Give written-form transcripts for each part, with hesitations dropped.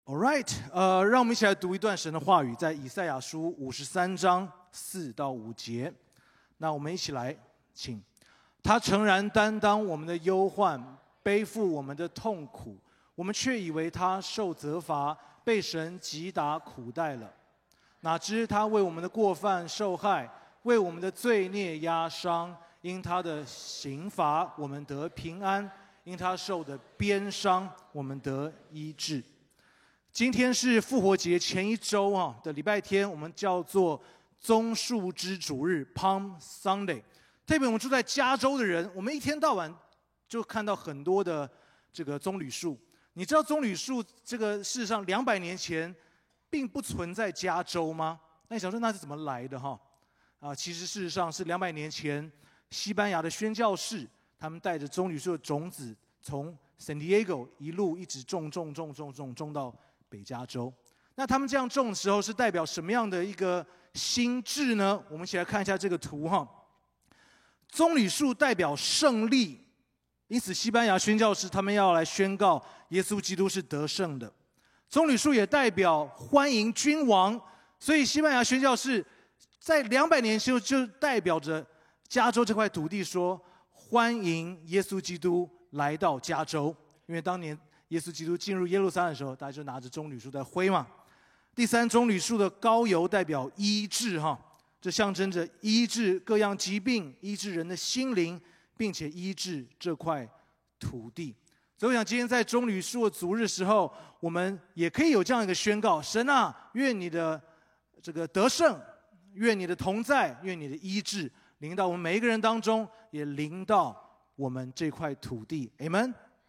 All right， 让我们一起来读一段神的话语，在以赛亚书53章4到5节。那我们一起来，请。他诚然担当我们的忧患，背负我们的痛苦，我们却以为他受责罚，被神击打苦待了。哪知他为我们的过犯受害，为我们的罪孽压伤。因他的刑罚，我们得平安；因他受的鞭伤，我们得医治。今天是复活节前一周的礼拜天，我们叫做棕树之主日 （Palm Sunday）。特别我们住在加州的人，我们一天到晚就看到很多的这个棕榈树。你知道棕榈树这个事实上200年前并不存在加州吗？那你想说那是怎么来的其实事实上是200年前西班牙的宣教士，他们带着棕榈树的种子从 San Diego 一直种到北加州。那他们这样种的时候是代表什么样的一个心志呢？我们一起来看一下这个图棕榈树代表胜利，因此西班牙宣教士他们要来宣告耶稣基督是得胜的。棕榈树也代表欢迎君王，所以西班牙宣教士在200年前就代表着加州这块土地说欢迎耶稣基督来到加州，因为当年耶稣基督进入耶路撒冷的时候，大家就拿着棕榈树在挥嘛。第三，棕榈树的膏油代表医治这象征着医治各样疾病，医治人的心灵，并且医治这块土地。所以我想今天在棕榈树的主日时候，我们也可以有这样一个宣告：神啊，愿你的这个得胜，愿你的同在，愿你的医治临到我们每一个人当中，也临到我们这块土地。 Amen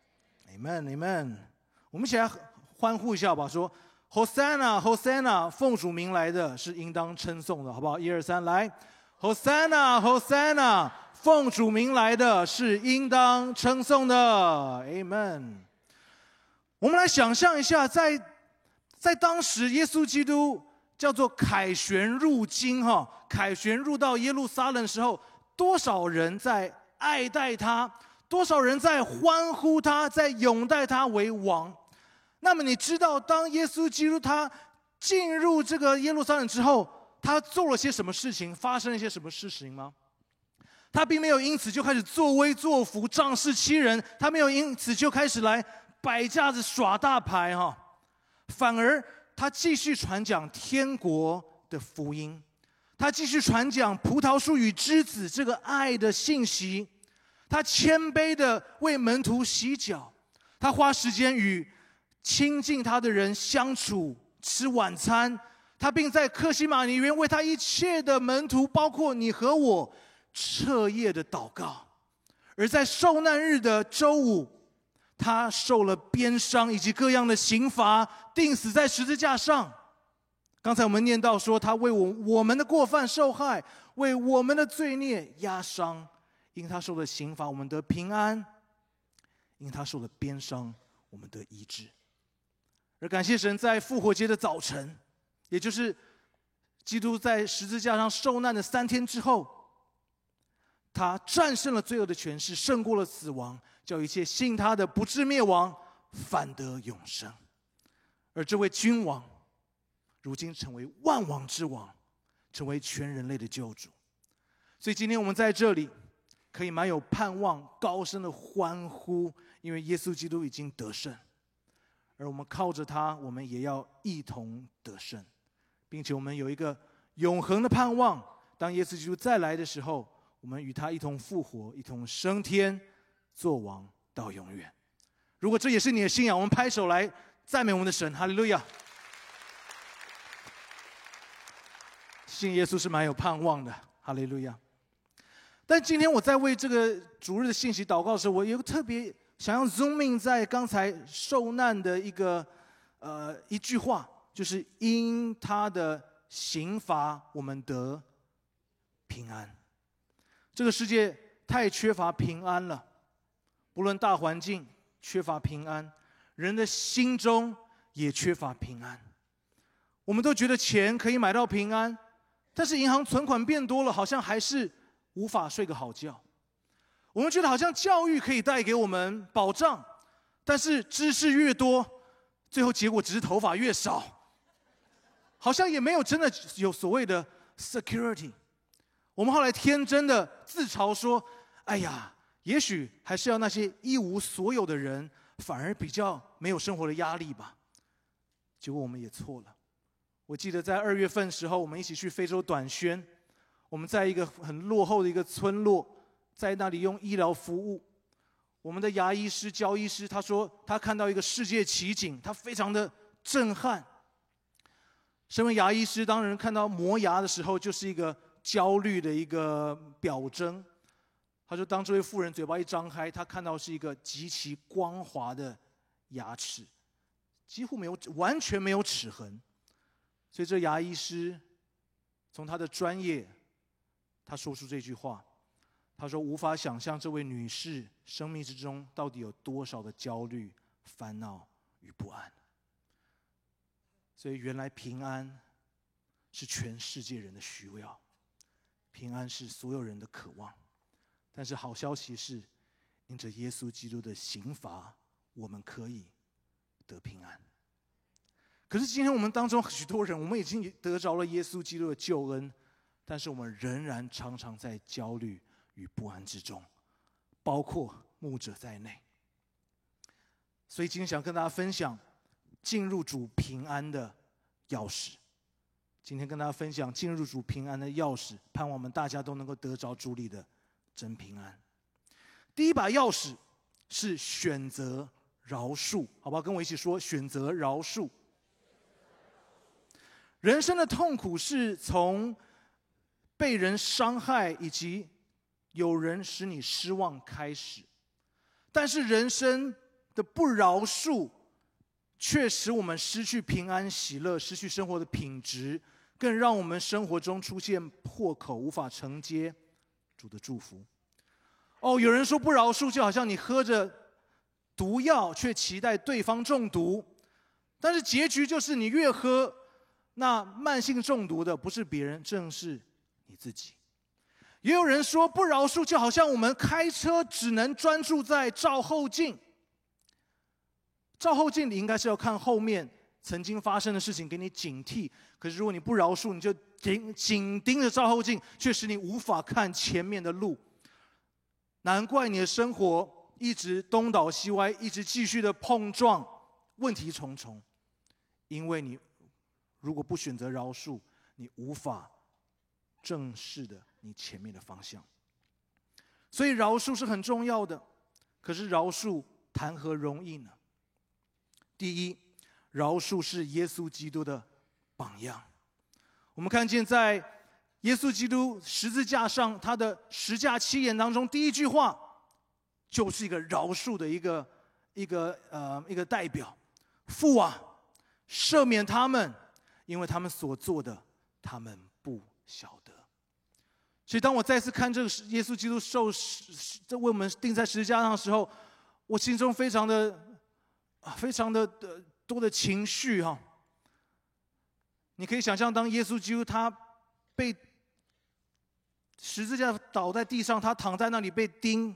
Amen Amen。 我们一起来欢呼一下吧，说 Hosanna Hosanna， 奉主名来的是应当称颂的，好不好？1、2、3，来 Hosanna Hosanna， 奉主名来的是应当称颂的。 Amen。 我们来想象一下，在当时耶稣基督叫做凯旋入京凯旋入到耶路撒冷的时候，多少人在爱戴他，多少人在欢呼他，在拥戴他为王。那么你知道当耶稣基督他进入这个耶路撒冷之后，他做了些什么事情，发生了一些什么事情吗？他并没有因此就开始作威作福，仗势欺人，他没有因此就开始来摆架子耍大牌反而他继续传讲天国的福音，他继续传讲葡萄树与枝子这个爱的信息，他谦卑的为门徒洗脚，他花时间与亲近他的人相处，吃晚餐，他并在客西马尼园为他一切的门徒，包括你和我，彻夜的祷告。而在受难日的周五，他受了鞭伤以及各样的刑罚，钉死在十字架上。刚才我们念到说，他为我们的过犯受害，为我们的罪孽压伤。因他受的刑罚，我们得平安；因他受的鞭伤，我们得医治。而感谢神，在复活节的早晨，也就是基督在十字架上受难的3天之后，他战胜了罪恶的权势，胜过了死亡，叫一切信他的不至灭亡，反得永生。而这位君王如今成为万王之王，成为全人类的救主。所以今天我们在这里可以满有盼望，高声的欢呼，因为耶稣基督已经得胜，而我们靠着他，我们也要一同得胜，并且我们有一个永恒的盼望，当耶稣基督再来的时候，我们与他一同复活，一同升天，做王到永远。如果这也是你的信仰，我们拍手来赞美我们的神，哈利路亚！信耶稣是蛮有盼望的，哈利路亚！但今天我在为这个主日的信息祷告的时候，我有个特别想要 zoom in 在刚才受难的一句话，就是因他的刑罚，我们得平安。这个世界太缺乏平安了，不论大环境缺乏平安，人的心中也缺乏平安。我们都觉得钱可以买到平安，但是银行存款变多了，好像还是无法睡个好觉。我们觉得好像教育可以带给我们保障，但是知识越多， 最后结果只是头发越少，好像也没有真的有所谓的 security。我们后来天真的自嘲说：“哎呀，也许还是要那些一无所有的人，反而比较没有生活的压力吧。”结果我们也错了。我记得在2月份时候，我们一起去非洲短宣，我们在一个很落后的一个村落，在那里用医疗服务。我们的牙医师、焦医师，他说他看到一个世界奇景，他非常的震撼。身为牙医师，当人看到磨牙的时候，就是一个焦虑的一个表征。他说，当这位妇人嘴巴一张开，他看到是一个极其光滑的牙齿，几乎没有，完全没有齿痕。所以这牙医师从他的专业，他说出这句话。他说：“无法想象这位女士生命之中到底有多少的焦虑、烦恼与不安。”所以原来平安是全世界人的需要，平安是所有人的渴望。但是好消息是，因着耶稣基督的刑罚，我们可以得平安。可是今天我们当中许多人，我们已经得着了耶稣基督的救恩，但是我们仍然常常在焦虑与不安之中，包括牧者在内。所以今天想跟大家分享进入主平安的钥匙。今天跟大家分享进入主平安的钥匙，盼望我们大家都能够得着主里的真平安。第一把钥匙是选择饶恕，好不好？跟我一起说，选择饶恕。人生的痛苦是从被人伤害以及有人使你失望开始，但是人生的不饶恕却使我们失去平安喜乐，失去生活的品质，更让我们生活中出现破口，无法承接主的祝福。有人说不饶恕就好像你喝着毒药却期待对方中毒，但是结局就是你越喝，那慢性中毒的不是别人，正是你自己。也有人说不饶恕就好像我们开车只能专注在照后镜，照后镜你应该是要看后面曾经发生的事情，给你警惕。可是如果你不饶恕，你就紧盯着照后镜，却使你无法看前面的路。难怪你的生活一直东倒西歪，一直继续的碰撞，问题重重。因为你如果不选择饶恕，你无法正视的你前面的方向。所以饶恕是很重要的，可是饶恕谈何容易呢？第一，饶恕是耶稣基督的榜样。我们看见在耶稣基督十字架上，他的十架七言当中，第一句话就是一个饶恕的一个代表。父啊，赦免他们，因为他们所做的，他们不晓得。所以当我再次看这个耶稣基督为我们钉在十字架上的时候，我心中非常的多的情绪哈。你可以想象，当耶稣基督他被十字架倒在地上，他躺在那里被钉、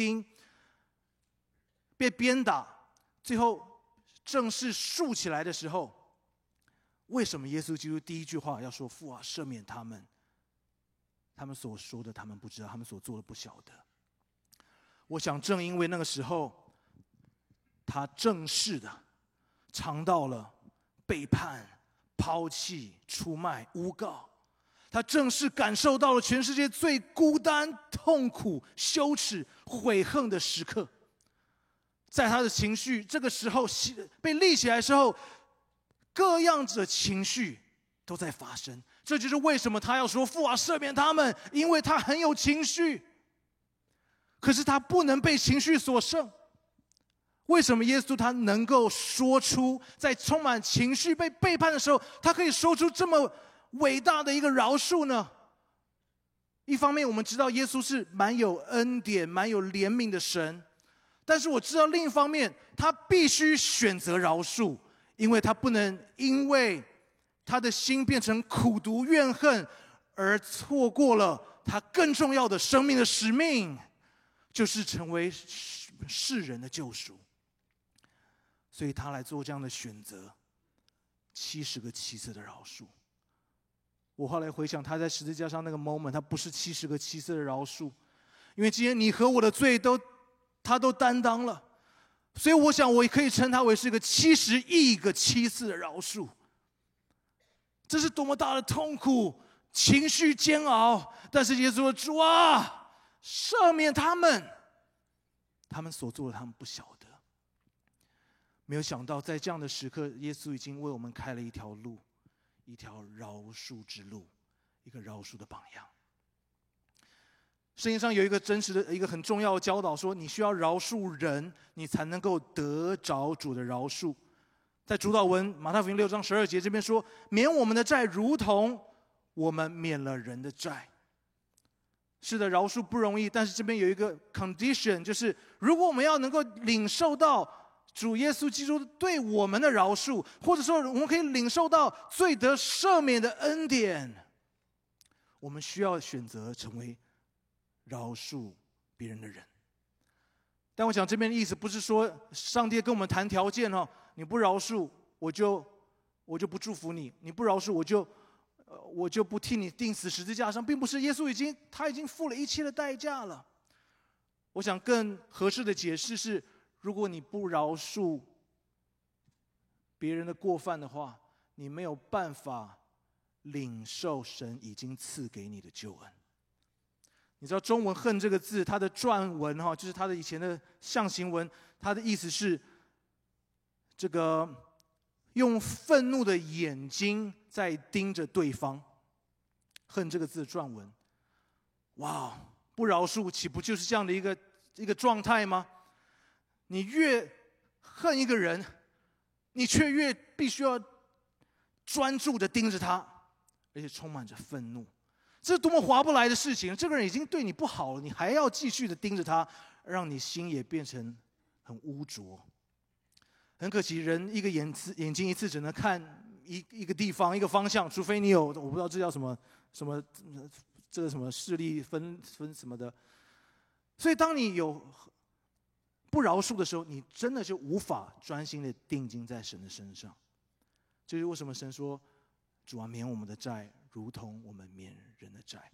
被鞭打，最后正式竖起来的时候，为什么耶稣基督第一句话要说：“父啊，赦免他们，他们所说的他们不知道，他们所做的不晓得。”我想正因为那个时候他正式的尝到了背叛、抛弃、出卖、诬告，他正式感受到了全世界最孤单、痛苦、羞耻、悔恨的时刻。在他的情绪这个时候被立起来的时候，各样的情绪都在发生。这就是为什么他要说：“父啊，赦免他们”，因为他很有情绪，可是他不能被情绪所胜。为什么耶稣他能够说出，在充满情绪被背叛的时候，他可以说出这么伟大的一个饶恕呢？一方面我们知道耶稣是蛮有恩典、蛮有怜悯的神，但是我知道另一方面他必须选择饶恕，因为他不能因为他的心变成苦毒怨恨而错过了他更重要的生命的使命，就是成为世人的救赎。 所以他来做这样的选择，70个7次的饶恕。我后来回想他在十字架上那个 moment， 他不是70个7次的饶恕，因为今天你和我的罪他都担当了，所以我想我也可以称他为是个70亿个7次的饶恕。这是多么大的痛苦，情绪煎熬，但是耶稣说：“主啊，赦免他们，他们所做的他们不晓得。”没有想到在这样的时刻，耶稣已经为我们开了一条路，一条饶恕之路，一个饶恕的榜样。圣经上有一个真实的、一个很重要的教导，说你需要饶恕人，你才能够得着主的饶恕。在主祷文马太福音6章12节这边说：“免我们的债，如同我们免了人的债。”是的，饶恕不容易，但是这边有一个 condition， 就是如果我们要能够领受到主耶稣基督对我们的饶恕，或者说我们可以领受到罪得赦免的恩典，我们需要选择成为饶恕别人的人。但我想这边的意思不是说上帝跟我们谈条件哦，你不饶恕我就不祝福你，你不饶恕我就不替你钉死十字架上，并不是。耶稣他已经付了一切的代价了。我想更合适的解释是，如果你不饶恕别人的过犯的话，你没有办法领受神已经赐给你的救恩。你知道中文恨这个字，它的篆文就是它的以前的象形文，它的意思是这个用愤怒的眼睛在盯着对方。恨这个字的篆文，哇，不饶恕岂不就是这样的一个状态吗？你越恨一个人，你却越必须要专注的盯着他，而且充满着愤怒。这是多么划不来的事情！这个人已经对你不好了，你还要继续的盯着他，让你心也变成很污浊。很可惜，人一个眼睛一次只能看一个地方、一个方向，除非你有我不知道这叫什么这个什么视力分什么的。所以，当你有不饶恕的时候，你真的就无法专心的定睛在神的身上。这就是为什么神说：“主啊，免我们的债，如同我们免人的债。”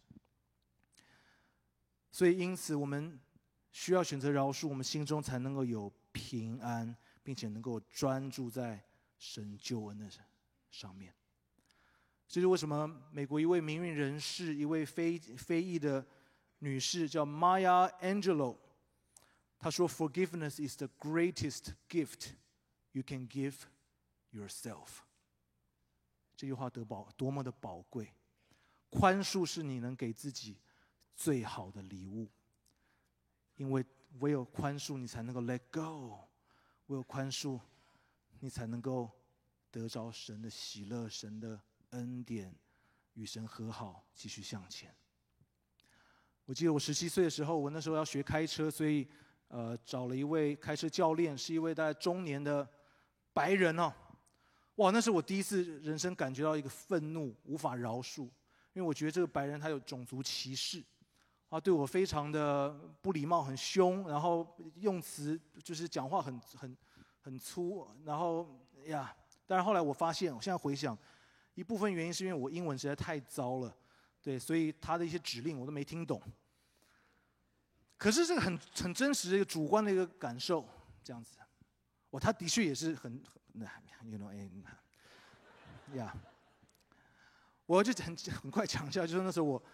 所以，因此我们需要选择饶恕，我们心中才能够有平安，并且能够专注在神救恩的上面。这是为什么美国一位名誉人士，一位非裔的女士叫 Maya Angelou， 她说 ：“Forgiveness is the greatest gift you can give yourself。”这句话多么的宝贵！宽恕是你能给自己最好的礼物，因为唯有宽恕，你才能够 let go； 唯有宽恕，你才能够得着神的喜乐、神的恩典，与神和好，继续向前。我记得我17岁的时候，我那时候要学开车，所以找了一位开车教练，是一位大概中年的白人哦。哇，那是我第一次人生感觉到一个愤怒，无法饶恕，因为我觉得这个白人他有种族歧视，对我非常的不礼貌，很凶，然后用词就是讲话很粗，然后呀，但是后来我发现，我现在回想，一部分原因是因为我英文实在太糟了，对，所以他的一些指令我都没听懂。可是这个很真实的一个主观的一个感受，这样子，他的确也是很，you know， yeah， 我就很快讲一下，就是那时候我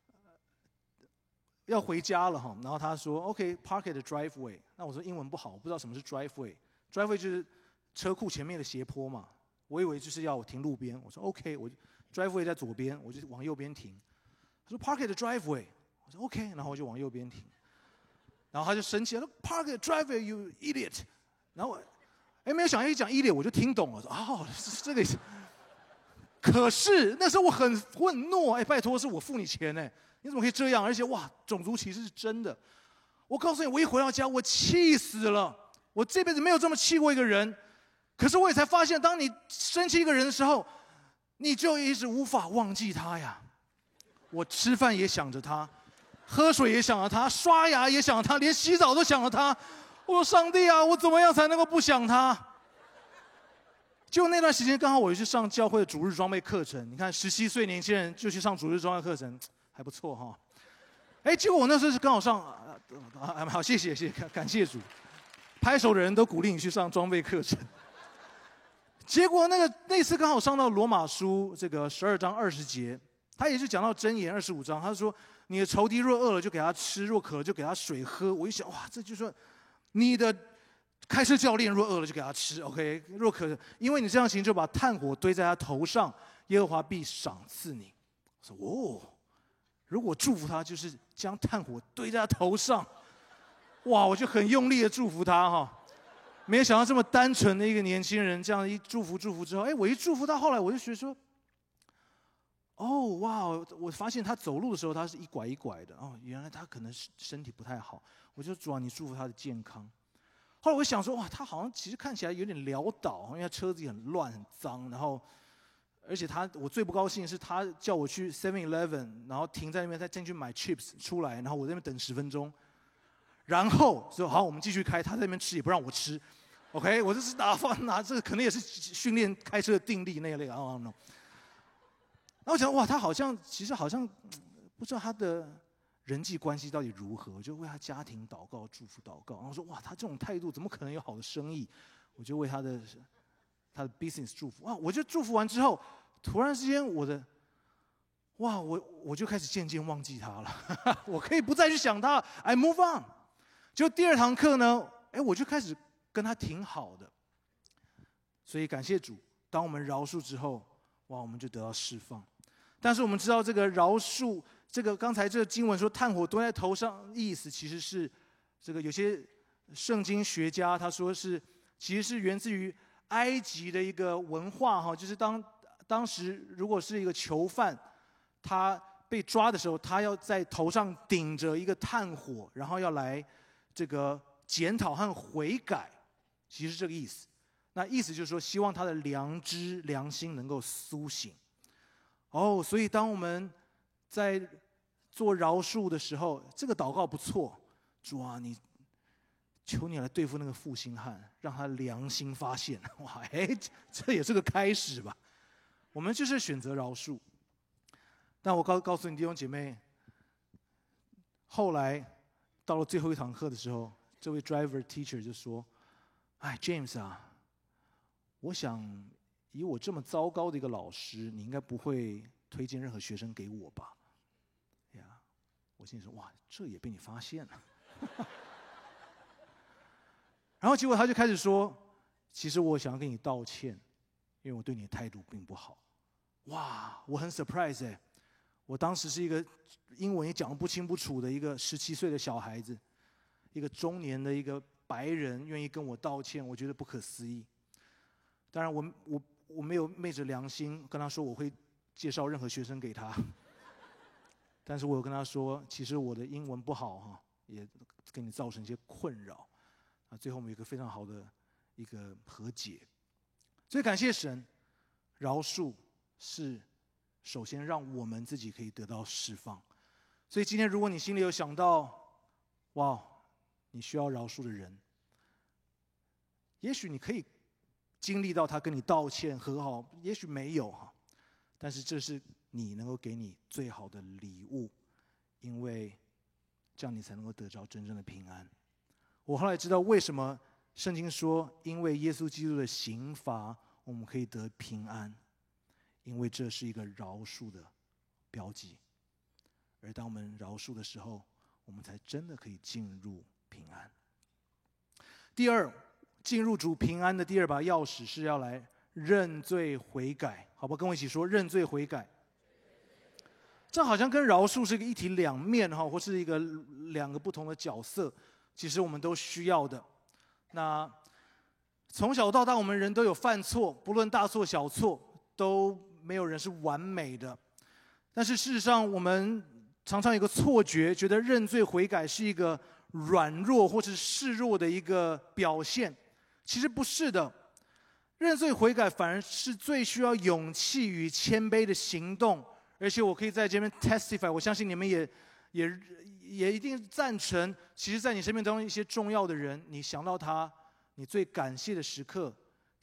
要回家了哈，然后他说 OK，park at the driveway。那我说英文不好，我不知道什么是 driveway。driveway 就是车库前面的斜坡嘛，我以为就是要我停路边。我说 OK， 我 driveway 在左边，我就往右边停。他说 park at the driveway， 我说 OK， 然后我就往右边停。然后他就生气了 ，park at the driveway you idiot。然后没有想到一讲 idiot 我就听懂了，说是这个意思。可是那时候我很愤怒，拜托，是我付你钱呢，你怎么可以这样？而且哇，种族歧视是真的。我告诉你，我一回到家，我气死了。我这辈子没有这么气过一个人。可是我也才发现，当你生气一个人的时候，你就一直无法忘记他呀。我吃饭也想着他，喝水也想着他，刷牙也想着他，连洗澡都想着他。我说上帝啊，我怎么样才能够不想他？ 就那段时间刚好我去上教会的主日装备课程，你看17岁年轻人就去上主日装备课程，还不错哈。结果我那时候是刚好上，好，谢谢，感谢主，拍手的人都鼓励你去上装备课程。结果那次刚好上到罗马书这个12章20节，他也是讲到箴言25章，他说你的仇敌若饿了就给他吃，若渴了就给他水喝。我一想，哇，这就是说你的开车教练若饿了就给他吃 ，OK， 若渴了，因为你这样行就把炭火堆在他头上，耶和华必赏赐你。我说哦，如果祝福他就是将炭火堆在他头上，哇，我就很用力的祝福他哈。没有想到这么单纯的一个年轻人，这样一祝福之后，我一祝福他，后来我就觉得说，哦哇，我发现他走路的时候他是一拐一拐的，哦，原来他可能是身体不太好。我就主啊，你祝福他的健康。后来我想说，哇，他好像其实看起来有点潦倒，因为他车子也很乱很脏，然后而且我最不高兴的是他叫我去 7-Eleven， 然后停在那边再进去买 chips 出来，然后我在那边等10分钟，然后说好我们继续开，他在那边吃也不让我吃 ，OK， 我这是拿这个可能也是训练开车的定力那一类啊。然后我想哇，他其实好像不知道他的人际关系到底如何，我就为他家庭祷告、祝福祷告。然后说哇，他这种态度怎么可能有好的生意？我就为他的 business 祝福。哇，我就祝福完之后，突然之间我就开始渐渐忘记他了。我可以不再去想他 ，I move on。就第2堂课呢，我就开始跟他挺好的。所以感谢主，当我们饶恕之后，哇，我们就得到释放。但是我们知道这个饶恕。这个刚才这个经文说炭火堆在头上，意思其实是这个有些圣经学家他说其实是源自于埃及的一个文化哈，就是当时如果是一个囚犯，他被抓的时候，他要在头上顶着一个炭火，然后要来这个检讨和悔改，其实是这个意思。那意思就是说，希望他的良心能够苏醒。所以当我们在做饶恕的时候，这个祷告不错。主啊，求你来对付那个负心汉，让他良心发现。哇，这也是个开始吧。我们就是选择饶恕。但我告诉你弟兄姐妹，后来到了最后1堂课的时候，这位 driver teacher 就说：“James 啊，我想以我这么糟糕的一个老师，你应该不会推荐任何学生给我吧？”我心里说：“哇，这也被你发现了。”然后结果他就开始说：“其实我想要跟你道歉，因为我对你的态度并不好。”哇，我很 surprise 我当时是一个英文也讲得不清不楚的一个17岁的小孩子，一个中年的一个白人愿意跟我道歉，我觉得不可思议。当然我没有昧着良心跟他说我会介绍任何学生给他。但是我有跟他说，其实我的英文不好哈，也给你造成一些困扰。最后我们有一个非常好的一个和解。所以感谢神，饶恕是首先让我们自己可以得到释放。所以今天如果你心里有想到，哇，你需要饶恕的人，也许你可以经历到他跟你道歉和好，也许没有哈，但是这是你能够给你最好的礼物，因为这样你才能够得着真正的平安。我后来知道为什么圣经说，因为耶稣基督的刑罚，我们可以得平安，因为这是一个饶恕的标记。而当我们饶恕的时候，我们才真的可以进入平安。第二，进入主平安的第2把钥匙是要来认罪悔改，好不好？跟我一起说认罪悔改。这好像跟饶恕是一个一体两面哈，或是两个不同的角色，其实我们都需要的。那从小到大，我们人都有犯错，不论大错小错，都没有人是完美的。但是事实上，我们常常有个错觉，觉得认罪悔改是一个软弱或是示弱的一个表现，其实不是的。认罪悔改反而是最需要勇气与谦卑的行动。而且我可以在这边 testify， 我相信你们也一定赞成，其实在你生命当中一些重要的人，你想到他，你最感谢的时刻，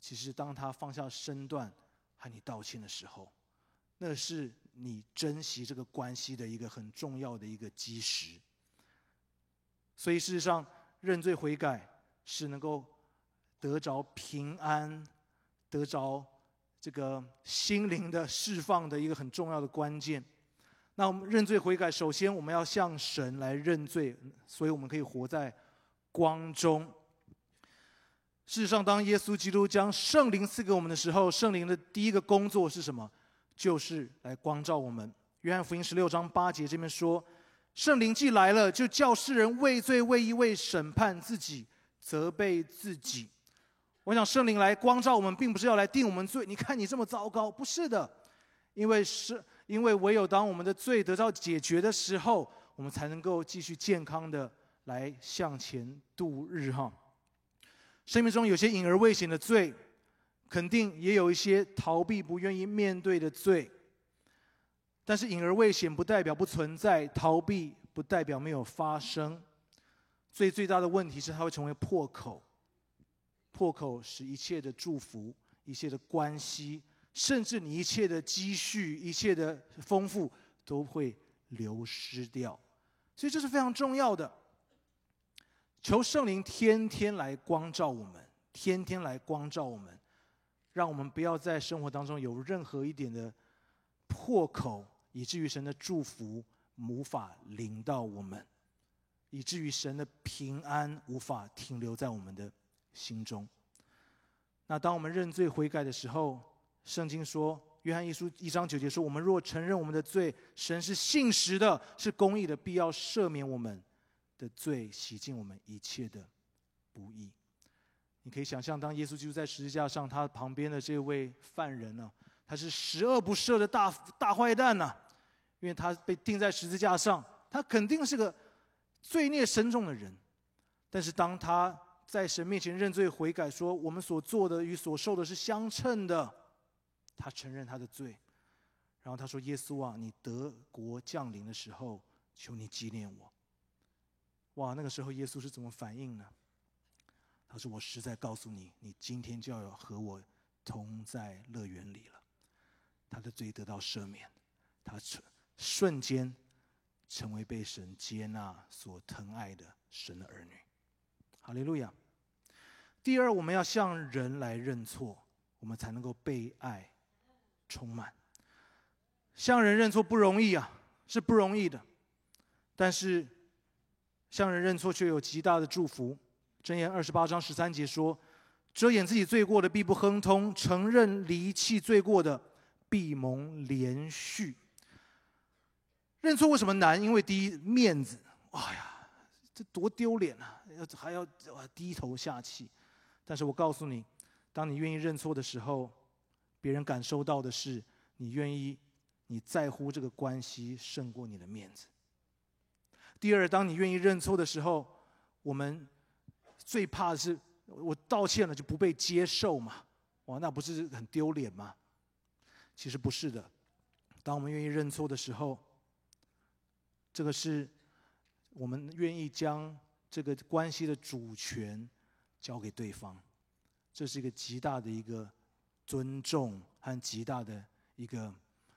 其实当他放下身段和你道歉的时候，那是你珍惜这个关系的一个很重要的一个基石。所以事实上，认罪悔改是能够得着平安，得着这个心灵的释放的一个很重要的关键。那我们认罪悔改，首先我们要向神来认罪，所以我们可以活在光中。事实上，当耶稣基督将圣灵赐给我们的时候，圣灵的第一个工作是什么？就是来光照我们。约翰福音16章8节这边说，圣灵既来了，就叫世人为罪、为义、为审判自己，责备自己。我想圣灵来光照我们，并不是要来定我们罪。你看你这么糟糕，不是的，因为唯有当我们的罪得到解决的时候，我们才能够继续健康的来向前度日哈。生命中有些隐而未显的罪，肯定也有一些逃避、不愿意面对的罪。但是隐而未显不代表不存在，逃避不代表没有发生。罪最大的问题是它会成为破口，破口使一切的祝福、一切的关系，甚至你一切的积蓄、一切的丰富都会流失掉。所以这是非常重要的。求圣灵天天来光照我们，天天来光照我们，让我们不要在生活当中有任何一点的破口，以至于神的祝福无法临到我们，以至于神的平安无法停留在我们的心中。那当我们认罪悔改的时候，圣经说，约翰一书1章9节说，我们若承认我们的罪，神是信实的，是公义的，必要赦免我们的罪，洗净我们一切的不义。你可以想象，当耶稣基督在十字架上，他旁边的这位犯人呢，他是十恶不赦的大坏蛋呢，因为他被钉在十字架上，他肯定是个罪孽深重的人。但是当他在神面前认罪悔改，说我们所做的与所受的是相称的，他承认他的罪，然后他说，耶稣啊，你得国降临的时候，求你纪念我。哇，那个时候耶稣是怎么反应呢？他说，我实在告诉你，你今天就要和我同在乐园里了。他的罪得到赦免，他瞬间成为被神接纳、所疼爱的神的儿女。哈利路亚。第二，我们要向人来认错，我们才能够被爱充满。向人认错不容易啊，是不容易的，但是向人认错却有极大的祝福。箴言28章13节说，遮掩自己罪过的必不亨通，承认离弃罪过的必蒙怜恤。认错为什么难？因为第一，面子，哎呀，这多丢脸啊，还要低头下气。但是我告诉你，当你愿意认错的时候，别人感受到的是你在乎这个关系胜过你的面子。第二，当你愿意认错的时候，我们最怕的是我道歉了就不被接受嘛，哇，那不是很丢脸吗？其实不是的，当我们愿意认错的时候，这个是我们愿意将这个关系的主权交给对方，这是一个极大的一个尊重和极大的一个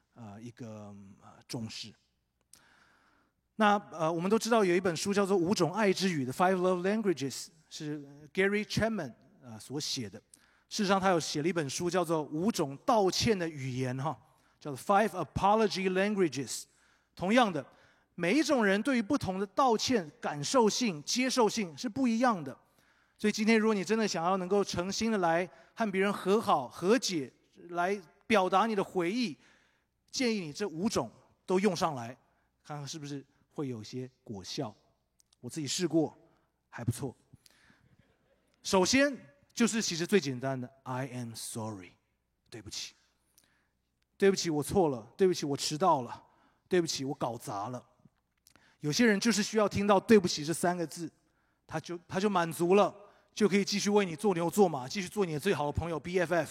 重视。那我们都知道有一本书叫做《5种爱之语》的 Five Love Languages， 是 Gary Chapman 所写的。事实上，他有写了一本书叫做《5种道歉的语言》哈，叫做 Five Apology Languages。同样的，每一种人对于不同的道歉感受性、接受性是不一样的。所以今天，如果你真的想要能够诚心的来和别人和好、和解，来表达你的悔意，建议你这5种都用上来，看看是不是会有些果效。我自己试过，还不错。首先就是其实最简单的 I am sorry， 对不起，对不起，我错了，对不起，我迟到了，对不起，我搞砸了。有些人就是需要听到对不起这3个字，他就满足了，就可以继续为你做牛做马，继续做你的最好的朋友 BFF。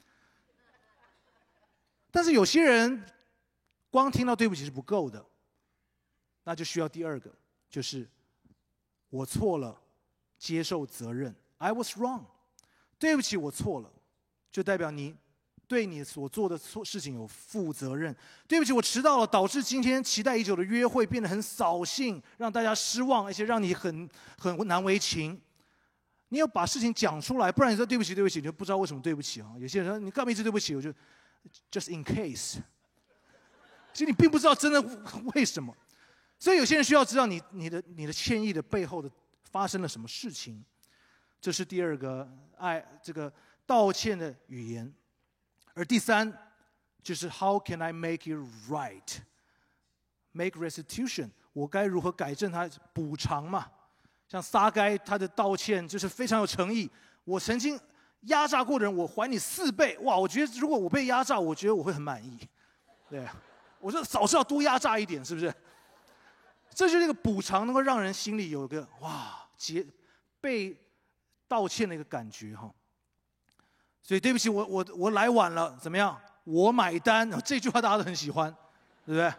但是有些人光听到对不起是不够的，那就需要第2个，就是我错了，接受责任。I was wrong， 对不起，我错了， 就代表你对你所做的事情有负责任。对不起，我迟到了，导致今天期待已久的约会变得很扫兴，让大家失望，而且让你很难为情。你要把事情讲出来，不然你说对不起，对不起，你就不知道为什么对不起啊。有些人说你干嘛一直对不起，我就 just in case。其实你并不知道真的为什么，所以有些人需要知道你的歉意的背后的发生了什么事情。这是第二个这个道歉的语言。而第三就是 How can I make it right? Make restitution， 我该如何改正它，补偿嘛。像撒该他的道歉就是非常有诚意。我曾经压榨过的人，我还你4倍。哇，我觉得如果我被压榨，我觉得我会很满意。对，我说早知道多压榨一点，是不是？这就是一个补偿，能够让人心里有一个被道歉的一个感觉哈。所以对不起，我来晚了，怎么样？我买单。这句话大家都很喜欢，对不对？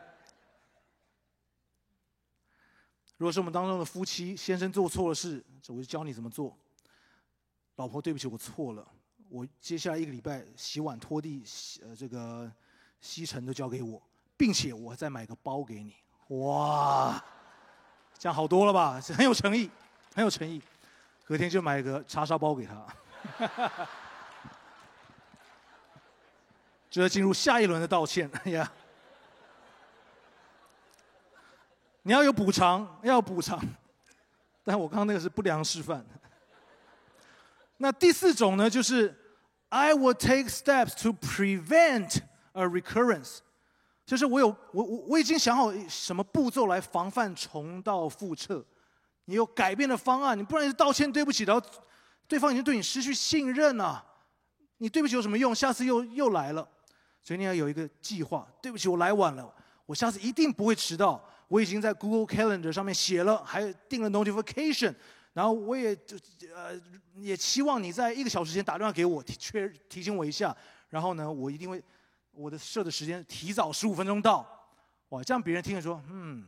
如果是我们当中的夫妻，先生做错了事，我就教你怎么做。老婆，对不起，我错了。我接下来1个礼拜洗碗、拖地、这个吸尘都交给我，并且我再买个包给你。哇，这样好多了吧？很有诚意，很有诚意。隔天就买个叉烧包给他。就要进入下一轮的道歉呀。你要有补偿，要有补偿，但我刚刚那个是不良示范。那第4种呢，就是 I will take steps to prevent a recurrence， 就是我已经想好什么步骤来防范重蹈覆辙。你有改变的方案，你不然是道歉对不起，然后对方已经对你失去信任了，你对不起有什么用？下次又来了，所以你要有一个计划。对不起，我来晚了，我下次一定不会迟到。我已经在 Google Calendar 上面写了，还定了 notification， 然后我也期望你在1个小时前打电话给我，提醒我一下。然后呢，我一定会我的设的时间提早15分钟到。哇，这样别人听了说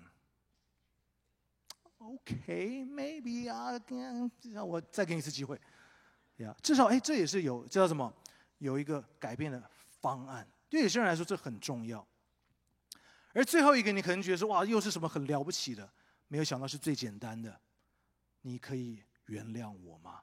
，OK maybe 啊，我再给你一次机会，呀，至少这也是这叫什么？有一个改变的方案。对有些人来说，这很重要。而最后一个，你可能觉得说，哇，又是什么很了不起的？没有想到是最简单的。你可以原谅我吗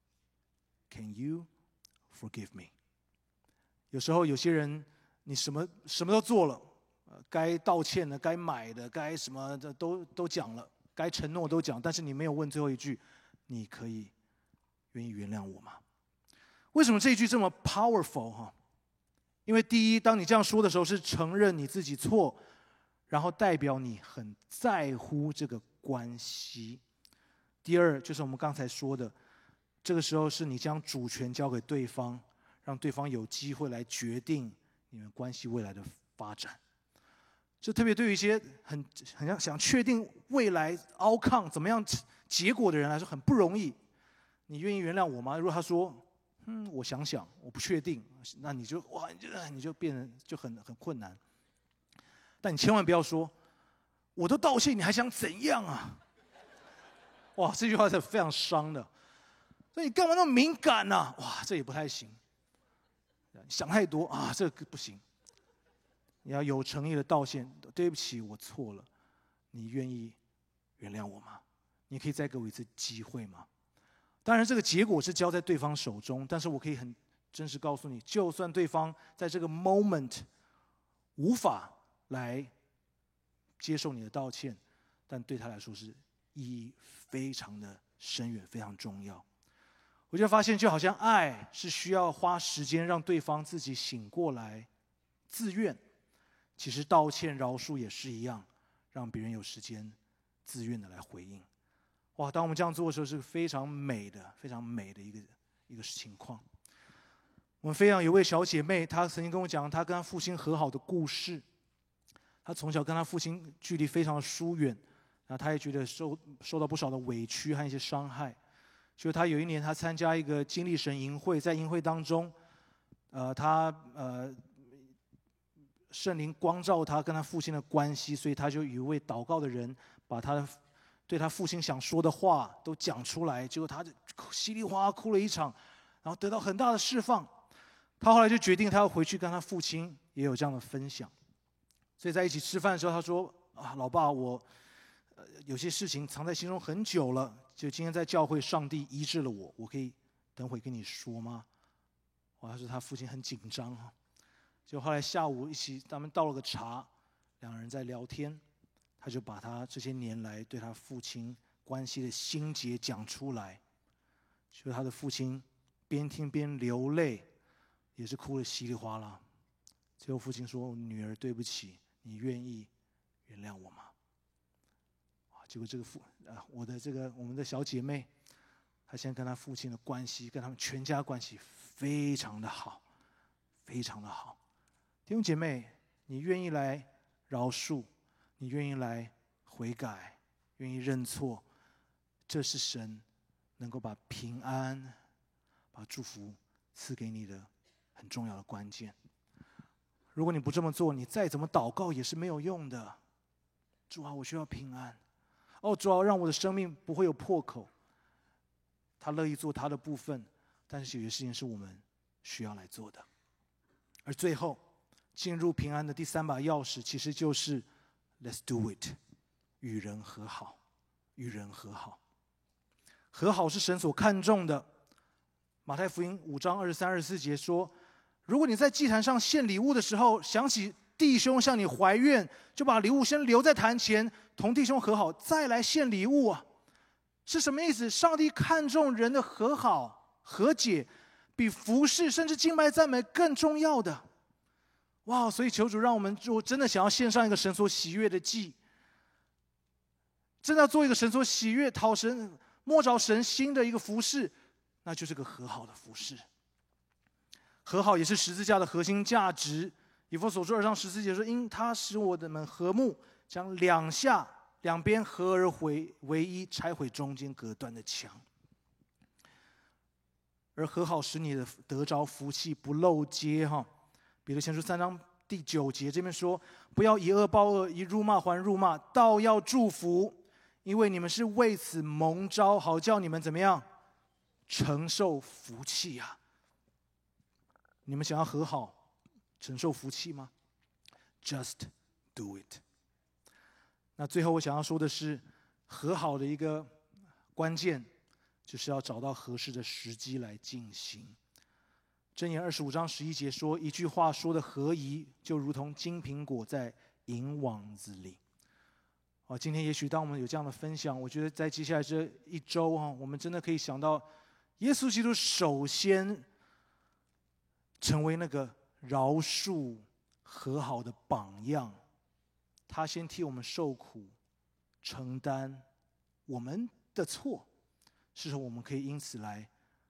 ？Can you forgive me？ 有时候有些人，你什么都做了，该道歉的、该买的、该什么的都讲了，该承诺都讲，但是你没有问最后一句，你可以愿意原谅我吗？为什么这一句这么 powerful 哈？因为第一，当你这样说的时候，是承认你自己错。然后代表你很在乎这个关系。第二，就是我们刚才说的，这个时候是你将主权交给对方，让对方有机会来决定你们关系未来的发展。这特别对于一些很想确定未来 outcome 怎么样结果的人来说很不容易。你愿意原谅我吗？如果他说我想想，我不确定，那你就变得就很困难。但你千万不要说，我都道歉，你还想怎样啊？哇，这句话是非常伤的。所以你干嘛那么敏感呢？哇，这也不太行。想太多啊，这个不行。你要有诚意的道歉，对不起，我错了。你愿意原谅我吗？你可以再给我一次机会吗？当然，这个结果是交在对方手中，但是我可以很真实告诉你，就算对方在这个 moment 无法来接受你的道歉，但对他来说是意义非常的深远，非常重要。我就发现，就好像爱是需要花时间让对方自己醒过来，自愿。其实道歉、饶恕也是一样，让别人有时间自愿的来回应。哇，当我们这样做的时候，是非常美的、非常美的一个情况。我们非常有位小姐妹，她曾经跟我讲她跟她父亲和好的故事。她从小跟她父亲距离非常的疏远，然后她也觉得受到不少的委屈和一些伤害。就她有一年，她参加一个经历神营会，在营会当中，她圣灵光照她跟她父亲的关系，所以她就有一位祷告的人，把她对她父亲想说的话都讲出来，结果她就稀里哗啦哭了一场，然后得到很大的释放。 他后来就决定他要回去跟他父亲也有这样的分享。所以在一起吃饭的时候，他说：“啊，老爸，我有些事情藏在心中很久了，就今天在教会，上帝医治了我，我可以等会跟你说吗？”哇，他说他父亲很紧张啊。就后来下午一起，他们倒了个茶，两人在聊天，他就把他这些年来对他父亲关系的心结讲出来。就他的父亲边听边流泪，也是哭得稀里哗啦。最后父亲说：“女儿，对不起，你愿意原谅我吗？”结果这个我们的小姐妹，她现在跟她父亲的关系，跟他们全家关系非常的好，非常的好。弟兄姐妹，你愿意来饶恕，你愿意来悔改，愿意认错，这是神能够把平安、把祝福赐给你的很重要的关键。如果你不这么做，你再怎么祷告也是没有用的。主啊，我需要平安。主啊，让我的生命不会有破口。他乐意做他的部分，但是有些事情是我们需要来做的。而最后进入平安的第3把钥匙，其实就是 Let's do it， 与人和好，与人和好。和好是神所看重的。马太福音5章23、24节说，如果你在祭坛上献礼物的时候，想起弟兄向你怀怨，就把礼物先留在坛前，同弟兄和好，再来献礼物啊。是什么意思？上帝看重人的和好、和解，比服侍甚至敬拜赞美更重要的。哇！所以求主让我们，如果真的想要献上一个神所喜悦的祭，真的要做一个神所喜悦、讨神、摸着神心的一个服侍，那就是个和好的服侍。和好也是十字架的核心价值。以弗所书2章14节说：“因他使我们和睦，将两边合而为一，拆毁中间隔断的墙。”而和好使你的得着福气，不漏接哈。彼得前书3章第9节这边说：“不要以恶报恶，以辱骂还辱骂，倒要祝福，因为你们是为此蒙召，好叫你们怎么样承受福气啊。”你们想要和好、承受福气吗？ Just do it。 那最后我想要说的是，和好的一个关键，就是要找到合适的时机来进行。箴言25章11节说：“一句话说的合宜，就如同金苹果在银网子里。”今天也许当我们有这样的分享，我觉得在接下来这一周我们真的可以想到，耶稣基督首先成为那个饶恕和好的榜样。他先替我们受苦，承担我们的错，是说我们可以因此来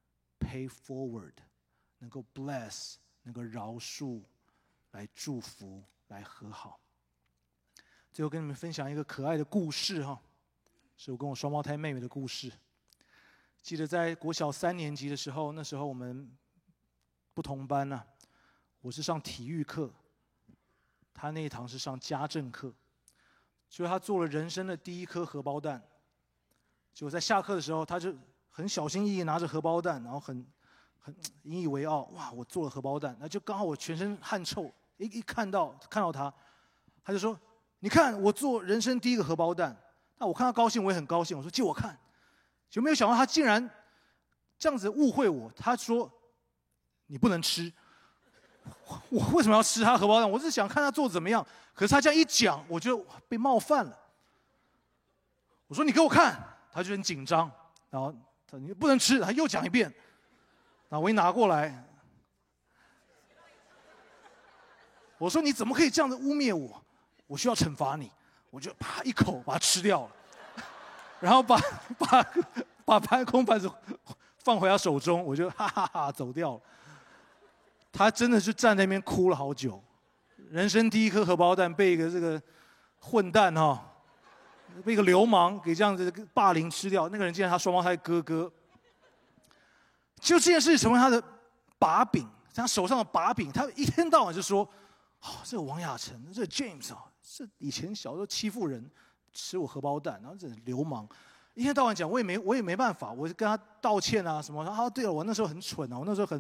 pay forward， 能够 bless， 能够饶恕，来祝福，来和好。最后跟你们分享一个可爱的故事是我跟我双胞胎妹妹的故事。记得在国小3年级的时候，那时候我们不同班我是上体育课，他那一堂是上家政课。所以他做了人生的第一颗荷包蛋。结果在下课的时候，他就很小心翼翼拿着荷包蛋，然后很引以为傲，哇，我做了荷包蛋。那就刚好我全身汗臭，一看到他，他就说：“你看我做人生第一个荷包蛋。”那我看他高兴，我也很高兴。我说：“借我看。”就没有想到他竟然这样子误会我。他说：“你不能吃。”我为什么要吃他荷包蛋？我是想看他做怎么样。可是他这样一讲，我就被冒犯了。我说：“你给我看。”他就很紧张，然后他你不能吃，他又讲一遍。然后我一拿过来，我说：“你怎么可以这样子污蔑我？我需要惩罚你。”我就啪一口把它吃掉了，然后把空盘子放回他手中，我就哈哈哈走掉了。他真的是站在那边哭了好久，人生第一颗荷包蛋被一个这个混蛋被一个流氓给这样子霸凌吃掉。那个人竟然他双胞胎哥哥，就这件事成为他的把柄，他手上的把柄。他一天到晚就说：“这个王亚成，这个 James 这以前小时候欺负人，吃我荷包蛋，然后这流氓。”一天到晚讲，我也没办法，我跟他道歉什么。对了，我那时候很蠢我那时候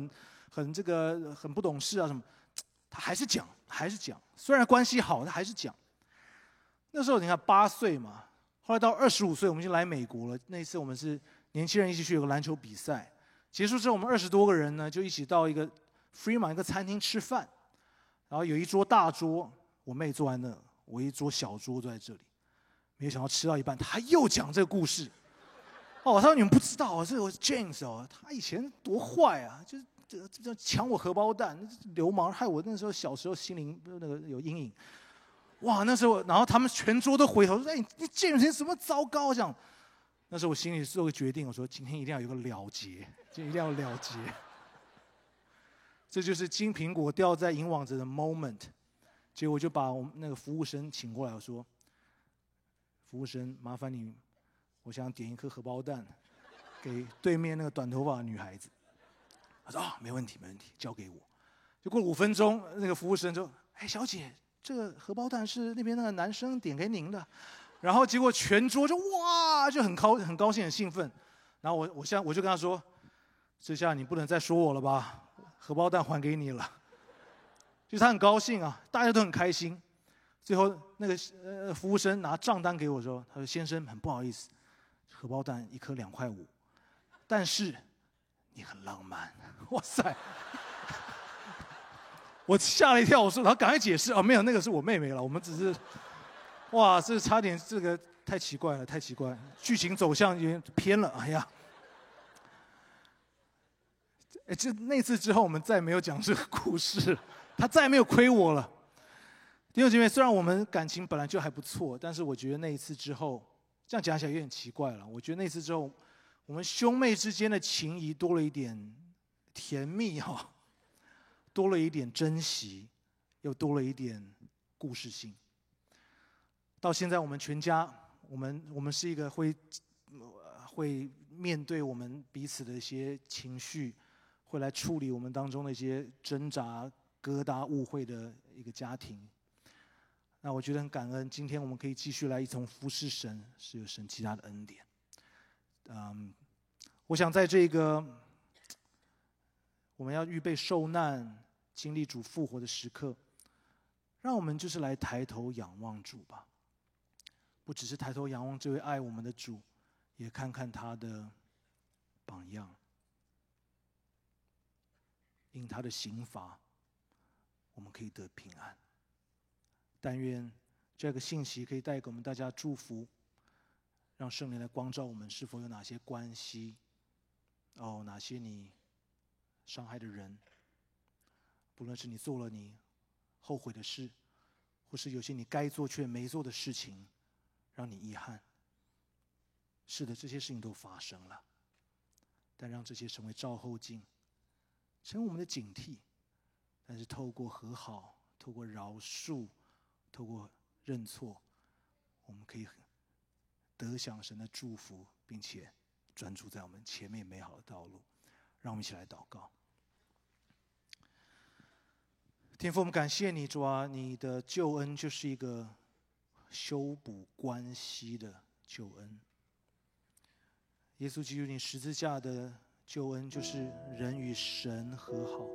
很不懂事啊什么，他还是讲。虽然关系好，他还是讲。那时候你看8岁嘛，后来到25岁，我们已经来美国了。那一次我们是年轻人一起去有个篮球比赛，结束之后我们20多个人呢就一起到一个 Fremont 一个餐厅吃饭，然后有一桌大桌，我妹坐在那，我一桌小桌坐在这里。没有想到吃到一半，他又讲这个故事。他说你们不知道啊，这个 James 他以前多坏啊，就是这抢我荷包蛋，流氓，害我那时候小时候心灵有阴影。哇，那时候，然后他们全桌都回头说：“哎，你James怎么糟糕？”这样，那时候我心里做个决定，我说今天一定要有个了结，今天一定要了结。这就是金苹果掉在银网子的 moment。结果我就把我们那个服务生请过来，我说。服务生，麻烦你，我想点一颗荷包蛋，给对面那个短头发的女孩子。他说没问题，交给我。就过了5分钟，那个服务生就，小姐，这个荷包蛋是那边那个男生点给您的。然后结果全桌就哇，就很高兴很兴奋。然后我就跟他说，这下你不能再说我了吧？荷包蛋还给你了。就是他很高兴啊，大家都很开心。最后，那个服务生拿账单给我说：“他说先生，很不好意思，荷包蛋1颗2块5，但是你很浪漫。”哇塞！我吓了一跳，我说：“然后赶快解释没有，那个是我妹妹了，我们只是……哇，这差点这个太奇怪了，太奇怪了，剧情走向有点偏了，哎呀！那次之后，我们再没有讲这个故事，他再也没有亏我了。”弟兄姐妹，虽然我们感情本来就还不错，但是我觉得那一次之后，这样讲起来有点奇怪了。我觉得那次之后，我们兄妹之间的情谊多了一点甜蜜多了一点珍惜，又多了一点故事性。到现在，我们全家，我们是一个会面对我们彼此的一些情绪，会来处理我们当中的一些挣扎、疙瘩、误会的一个家庭。那我觉得很感恩，今天我们可以继续来一同服侍神，是有神极大的恩典。我想在这个我们要预备受难、经历主复活的时刻，让我们就是来抬头仰望主吧。不只是抬头仰望这位爱我们的主，也看看他的榜样。因他的刑罚，我们可以得平安。但愿这个信息可以带给我们大家祝福，让圣灵来光照我们是否有哪些关系，哪些你伤害的人，不论是你做了你后悔的事，或是有些你该做却没做的事情，让你遗憾。是的，这些事情都发生了，但让这些成为照后镜，成为我们的警惕。但是透过和好，透过饶恕，透过认错，我们可以得享神的祝福，并且专注在我们前面美好的道路。让我们一起来祷告。天父，我们感谢你，主啊，你的救恩就是一个修补关系的救恩。耶稣基督，你十字架的救恩就是人与神和好，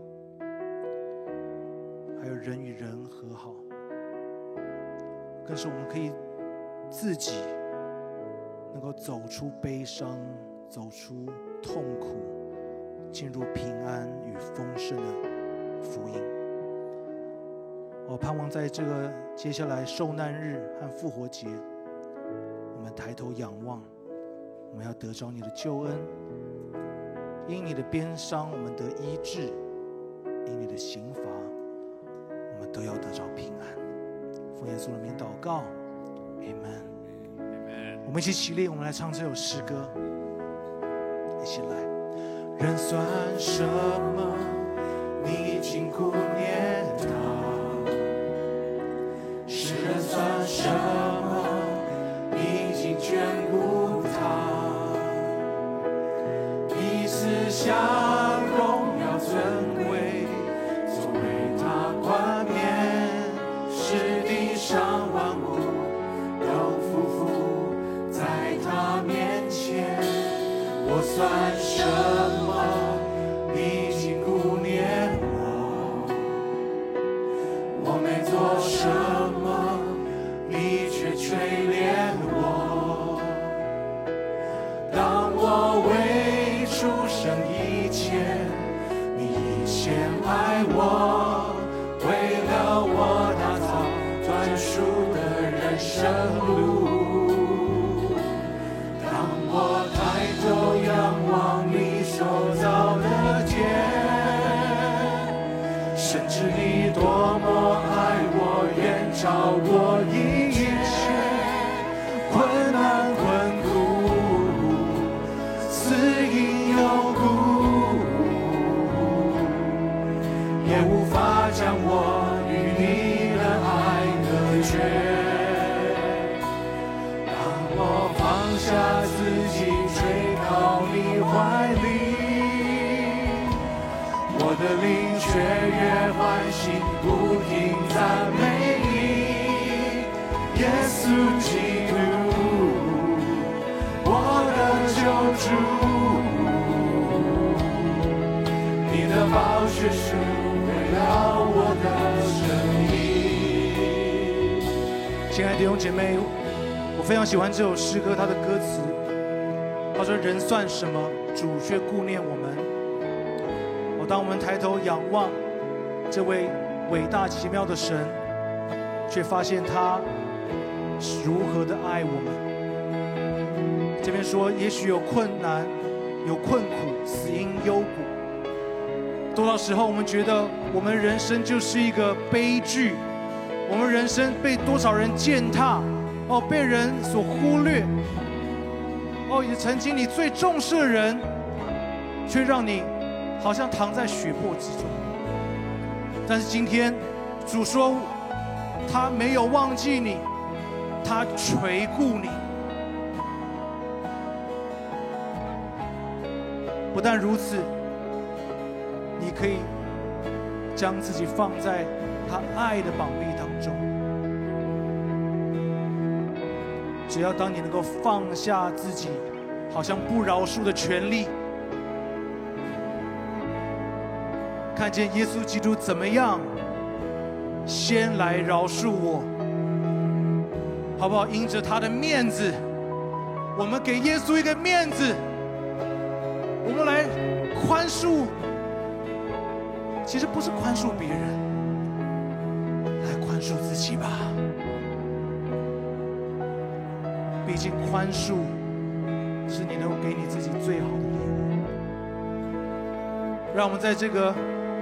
还有人与人和好，更是我们可以自己能够走出悲伤，走出痛苦，进入平安与丰盛的福音。我盼望在这个接下来受难日和复活节，我们抬头仰望，我们要得着你的救恩，因你的鞭伤我们得医治，因你的刑罚我们都要得着平安。奉耶稣的名祷告 Amen。 我们一起起立，我们来唱这首诗歌，一起来。人算什么，你已经顾念他；世人算什么，你已经眷顾他。你赐下荣耀尊贵，作为他冠冕，使地上万物都匍匐在他面前。我算什么，你已经顾念做什么，你却垂怜我。当我未出生以前，你已先爱我，为了我打造专属的人生路。当我抬头仰望你所造的天，深知你多么爱我，远超过一切困难困苦，死因有故，也无法将我与你的爱隔绝。当我放下自己，垂靠你怀里，我的灵雀跃欢喜，不停赞美你，耶稣基督，我的救主，你的宝血是围绕我的生命。亲爱的弟兄姐妹，我非常喜欢这首诗歌，它的歌词，他说：“人算什么，主却顾念我们。”当我们抬头仰望这位伟大奇妙的神，却发现他如何的爱我们。这边说，也许有困难，有困苦，死因幽谷。多少时候我们觉得我们人生就是一个悲剧，我们人生被多少人践踏，被人所忽略，也曾经你最重视的人，却让你好像躺在血泊之中。但是今天主说他没有忘记你，他垂顾你。不但如此，你可以将自己放在他爱的膀臂当中。只要当你能够放下自己好像不饶恕的权利，看见耶稣基督怎么样先来饶恕我，好不好？因着他的面子，我们给耶稣一个面子，我们来宽恕，其实不是宽恕别人，来宽恕自己吧。毕竟宽恕是你能够给你自己最好的礼物。让我们在这个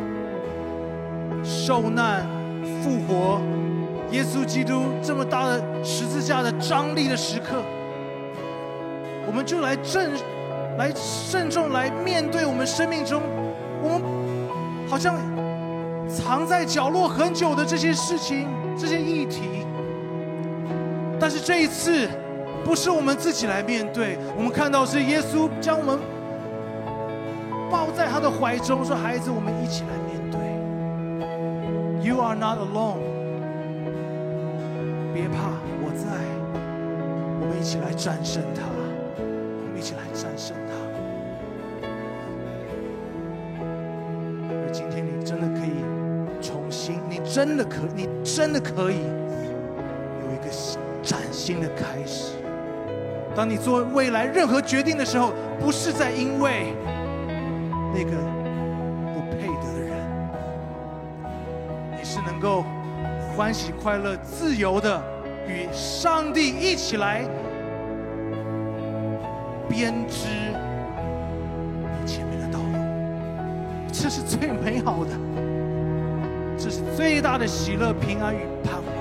受难、复活，耶稣基督这么大的十字架的张力的时刻，我们就来慎重来面对我们生命中我们好像藏在角落很久的这些事情、这些议题。但是这一次不是我们自己来面对，我们看到是耶稣将我们抱在他的怀中，说：“孩子，我们一起来面对。” You are not alone。 别怕，我在。我们一起来战胜它，我们一起来战胜它。而今天你真的可以重新，你真的可以有一个崭新的开始。当你做未来任何决定的时候，不是在因为那个不配得的人，你是能够欢喜快乐自由的与上帝一起来编织你前面的道路。这是最美好的，这是最大的喜乐、平安与盼望。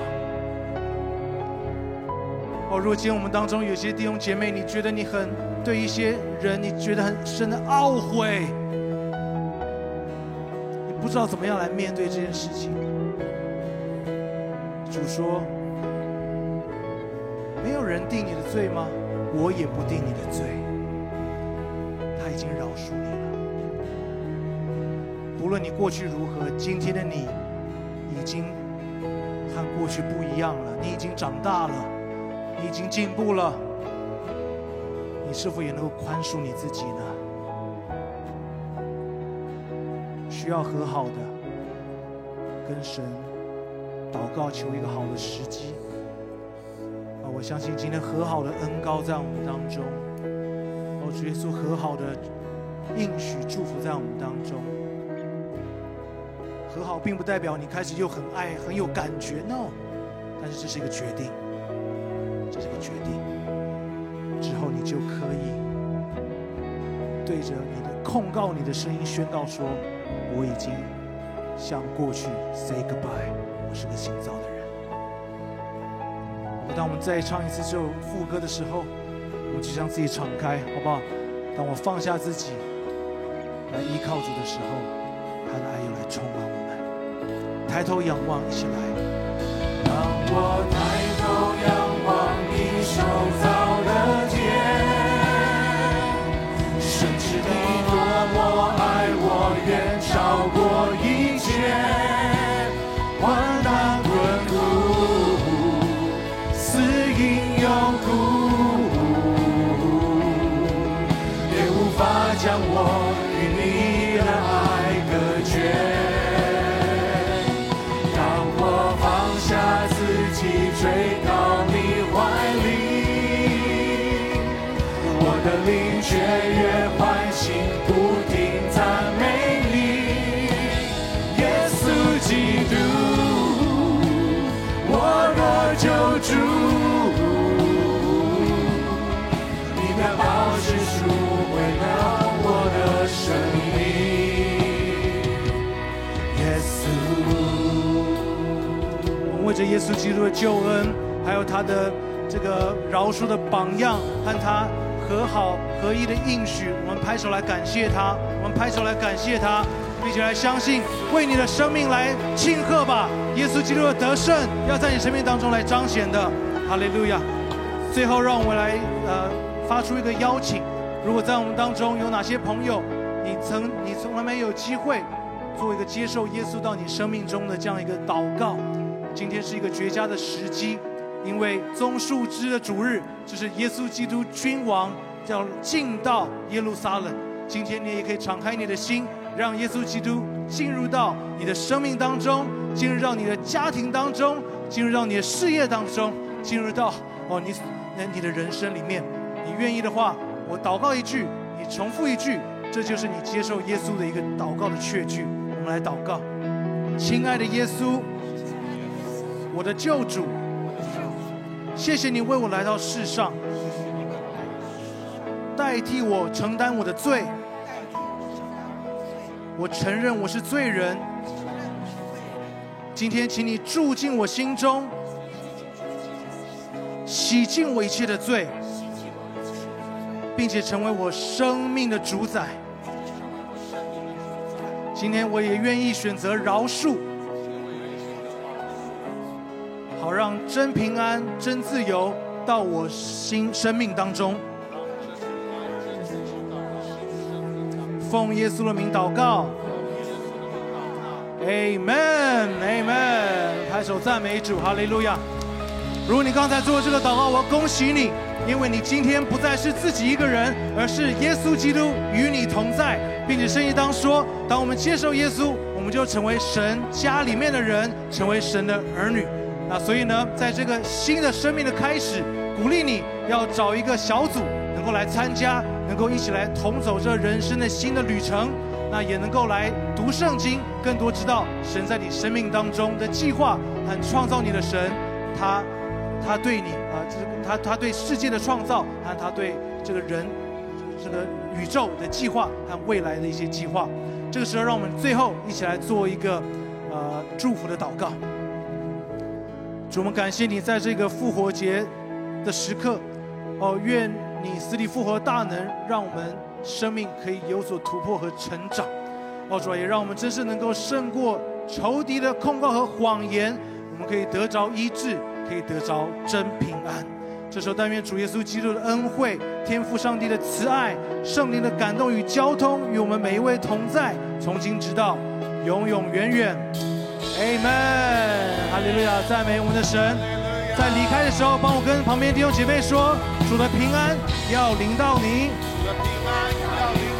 如果今天我们当中有些弟兄姐妹，你觉得你很对一些人你觉得很深的懊悔，你不知道怎么样来面对这件事情，主说：没有人定你的罪吗？我也不定你的罪，他已经饶恕你了。不论你过去如何，今天的你已经和过去不一样了，你已经长大了，你已经进步了。你是否也能够宽恕你自己呢？需要和好的，跟神祷告，求一个好的时机。我相信今天和好的恩膏在我们当中，主耶稣和好的应许祝福在我们当中。和好并不代表你开始又很爱很有感觉 ，no， 但是这是一个决定，这是一个决定。之后你就可以对着你的控告你的声音宣告说：我已经向过去 say goodbye， 我是个新造的人。当我们再唱一次这首副歌的时候，我们就将自己敞开，好不好？当我放下自己来依靠主的时候，他的爱又来充满我们。抬头仰望，一起来。 当我抬头仰望你手造的天，神知你多么爱我，远超过一切。万难困苦，死因永固，也无法将我与你的爱隔绝。追到你怀里，我的灵雀跃欢欣，不停赞美你。耶稣基督，我的救主，你的宝血赎回了我的生命。耶稣。 为着耶稣基督的救恩，还有他的这个饶恕的榜样和他和好合一的应许，我们拍手来感谢他，我们拍手来感谢他，并且来相信，为你的生命来庆贺吧！耶稣基督的得胜要在你生命当中来彰显的，哈利路亚！最后，让我们来发出一个邀请，如果在我们当中有哪些朋友，你从来没有机会做一个接受耶稣到你生命中的这样一个祷告。今天是一个绝佳的时机，因为棕树枝的主日就是耶稣基督君王要进到耶路撒冷。今天你也可以敞开你的心，让耶稣基督进入到你的生命当中，进入到你的家庭当中，进入到你的事业当中，进入到你的人生里面。你愿意的话，我祷告一句，你重复一句，这就是你接受耶稣的一个祷告的确据。我们来祷告：亲爱的耶稣，我的救主，谢谢你为我来到世上，代替我承担我的罪。我承认我是罪人，今天请你住进我心中，洗净我一切的罪，并且成为我生命的主宰。今天我也愿意选择饶恕，好让真平安、真自由到我生命当中。奉耶稣的名祷告 ，Amen， 拍手赞美主，哈利路亚。如果你刚才做这个祷告，我要恭喜你，因为你今天不再是自己一个人，而是耶稣基督与你同在，并且圣经当说，当我们接受耶稣，我们就成为神家里面的人，成为神的儿女。那所以呢，在这个新的生命的开始，鼓励你要找一个小组能够来参加，能够一起来同走这人生的新的旅程。那也能够来读圣经，更多知道神在你生命当中的计划和创造你的神，他对你他对世界的创造和他对这个人这个宇宙的计划和未来的一些计划。这个时候，让我们最后一起来做一个祝福的祷告。主，我们感谢你在这个复活节的时刻，愿你死里复活的大能，让我们生命可以有所突破和成长。主啊，也让我们真是能够胜过仇敌的控告和谎言，我们可以得着医治，可以得着真平安。这时候，但愿主耶稣基督的恩惠、天父上帝的慈爱、圣灵的感动与交通，与我们每一位同在，从今直到永永远远。Amen， 哈利路亚，赞美我们的神。在离开的时候，帮我跟旁边弟兄姐妹说：主的平安要临到你。 主的平安要临到你。